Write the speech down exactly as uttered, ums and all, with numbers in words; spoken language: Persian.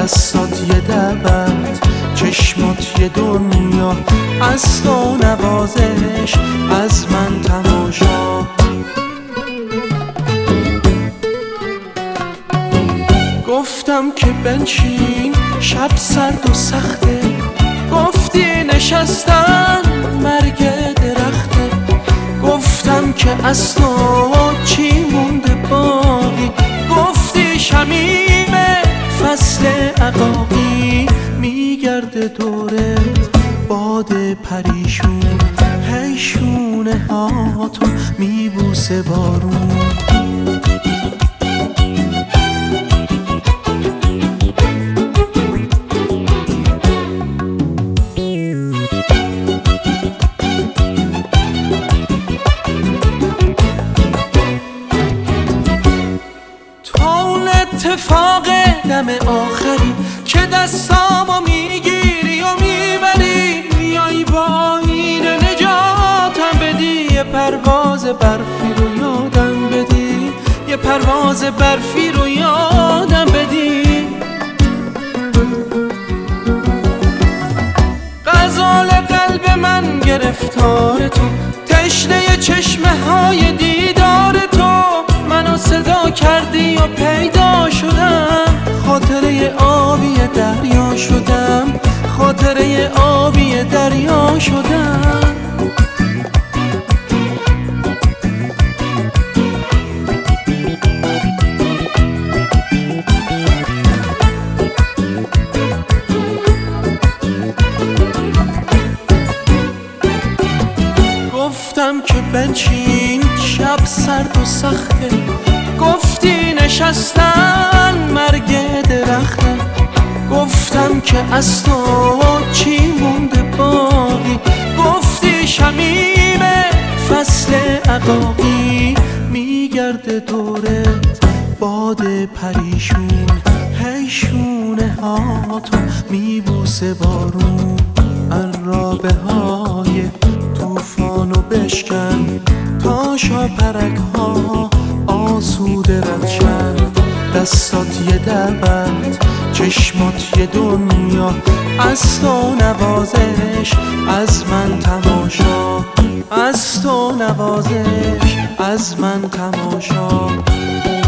دستات یه دعوت، چشمات یه دنیا، از تو نوازش، از من تماشا. گفتم که بنشین شب سرد و سخته، گفتی نشستن مرگ درخته. گفتم که از تو چی مونده باقی، گفتی شمیم فصل عقاقی. میگرده دورت باد پریشون، هی شونه هاتو میبوسه بارون. اتفاق دم آخری که دستامو میگیری و میبری، میای با این نجاتم بدی. یه پرواز برفی رو یادم بدی، یه پرواز برفی رو یادم بدی. غزال قلب من گرفتار تو، تشنه چشمه های دیدار تو. منو صدا کردی و پیدا شدم، خاطره آبی دریا شدم، خاطره آبی دریا شدم. گفتم که بنشین شب سرد و سخته، گفتی نشستن مرگ درخته. گفتم که از تو چی مونده باقی، گفتی شمیم فصل عقاقی. میگرده دورت باد پریشون، هی شونه هاتو میبوسه بارون. عرابه های توفانو بشکن تا شاپرک ها آسوده ردشن. دستات یه دعوت، چشمات یه دنیا، از تو نوازش، از من تماشا. از تو نوازش، از من تماشا.